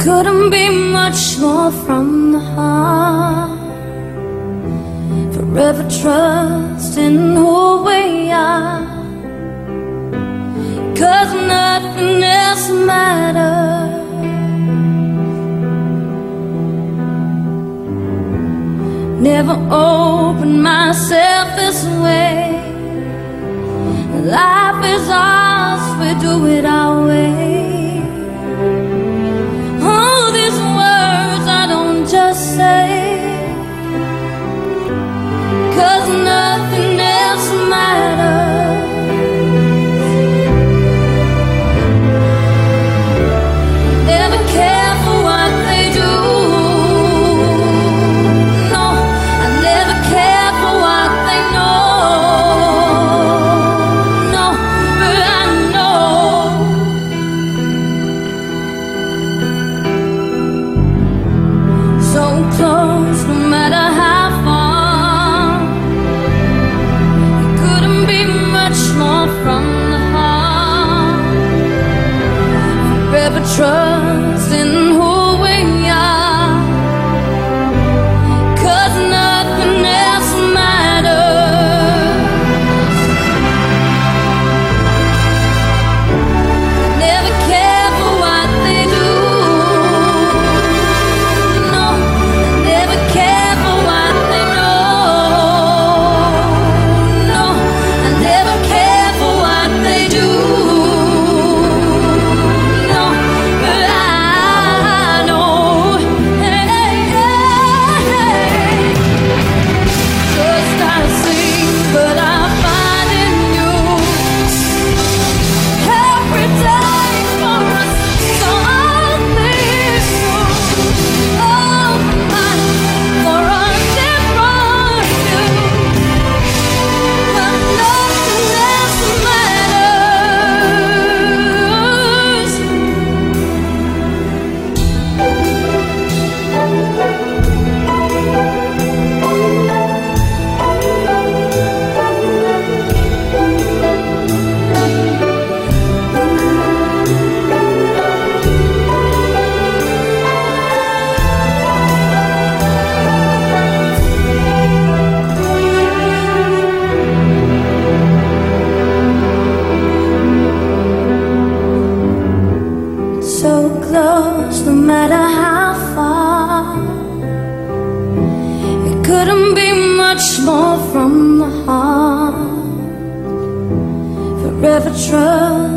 couldn't be much more from the heart. Forever trusting who we are, 'cause nothing else matters. Never opened myself this way. Life is ours, we do it our way. All these words I don't just say, 'cause nothing else matters. Never care for what they do. No, I never care for what they know. No, but I know so close, no matter how far. It couldn't be much more from the heart. Forever trusting who we are, 'cause nothing else matters. Never care for what they do. No, never care for what they know. No, I never care for what they do. No, but I know. Hey, hey, 'cause I see, but I find in you every day for us something new. Oh, for a different view. But nothing else matters. So close, no matter how far. It couldn't be much more from the heart. Forever trust.